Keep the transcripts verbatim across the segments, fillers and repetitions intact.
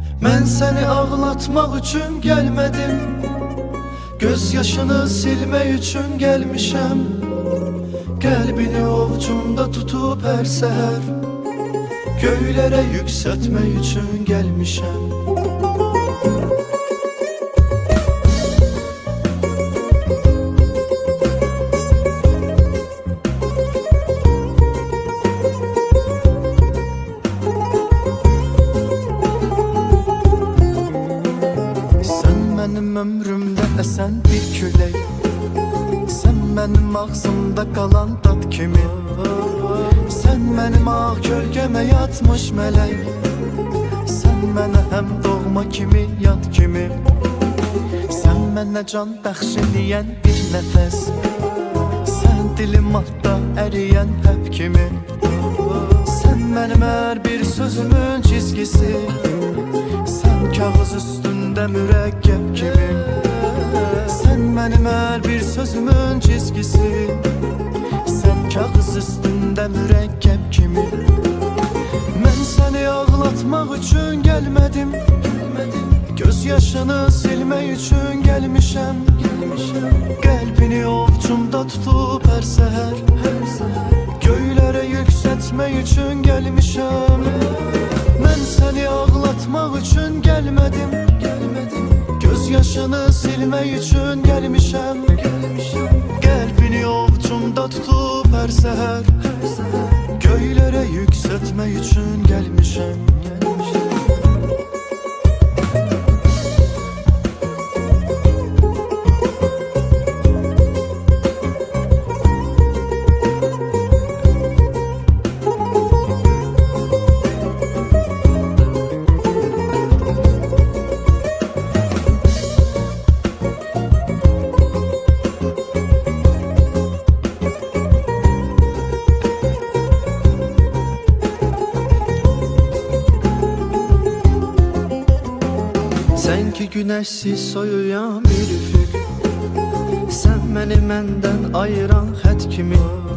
Mən səni ağlatmaq üçün gəlmədim, göz yaşını silmək üçün gəlmişəm. Qəlbini ovcumda tutub hər səhər göylərə yüksəltmək üçün gəlmişəm. Mənim ömrümdə əsən bir külək, sən mənim ağzımda qalan dad kimi, sən mənim ağ kölgəmə yatmış mələk, sən mənə həm doğma kimi, yad kimi, sən mənə can bəxş eləyən bir nəfəs, sən dilim altda əriyən həb kimi, sən mənim hər bir sözümün çizgisi, sən kağız üstündə mürəkkəb kimi, sən mənim hər bir sözümün çizgisi, sən kağız üstündə mürəkkəb kimi. Mən səni ağlatmaq üçün gəlmədim, göz yaşını silmək üçün gəlmişəm. Qəlbini ovcumda tutub hər səhər göylərə yüksəltmək üçün gəlmişəm. Mən səni ağlatmaq üçün gəlmədim, göz yaşını silmək üçün gəlmişəm. Qəlbini ovcumda tutub hər səhər göylərə yüksəltmək üçün gəlmişəm. Sən ki günəşsiz soyuyan bir üfüq, sən məni məndən ayıran xət kimi,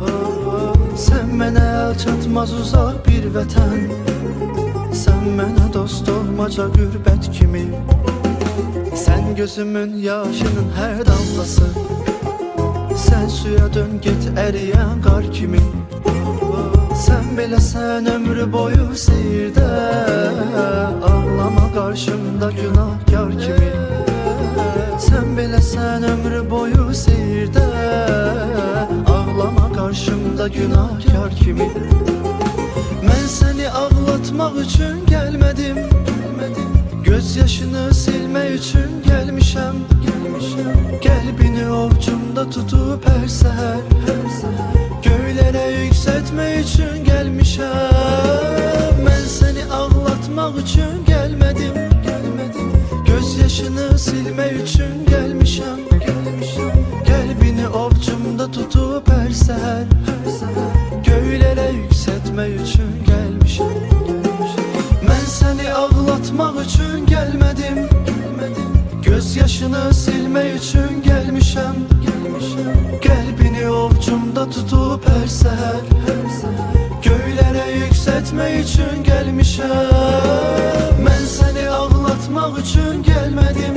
sən mənə əl çatmaz uzaq bir vətən, sən mənə dost olmaca qürbət kimi, sən gözümün yaşının hər damlası, sən suya dön get əriyən qar kimi, sən beləsən ömrü boyu seyirdə, ağlama qarşımda günahkar kimi. Sən beləsən ömrü boyu seyirdə, ağlama qarşımda günahkar kimi. Mən səni ağlatmaq üçün gəlmədim, göz yaşını silmək üçün gəlmişəm. Qəlbini ovcumda tutub hər səhər göylərə yüksəltmək üçün gəlmişəm. Mən səni ağlatmaq üçün gəlmədim, göz yaşını silmək üçün gəlmişəm. Qəlbini ovcumda tutub hər səhər göylərə yüksəltmək üçün gəlmişəm. Mən səni ağlatmaq üçün gəlmədim, göz yaşını silmək üçün gəlmişəm. Qəlbini ovcumda tutub hər səhər göylərə yüksəltmək üçün gəlmişəm. Mən səni ağlatmaq üçün gəlmədim,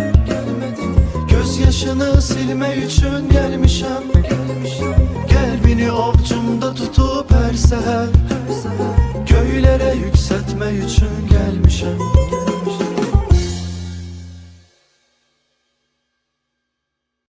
göz yaşını silmək üçün gəlmişəm. Qəlbini ovcumda tutub hər səhər göylərə yüksəltmək üçün gəlmişəm.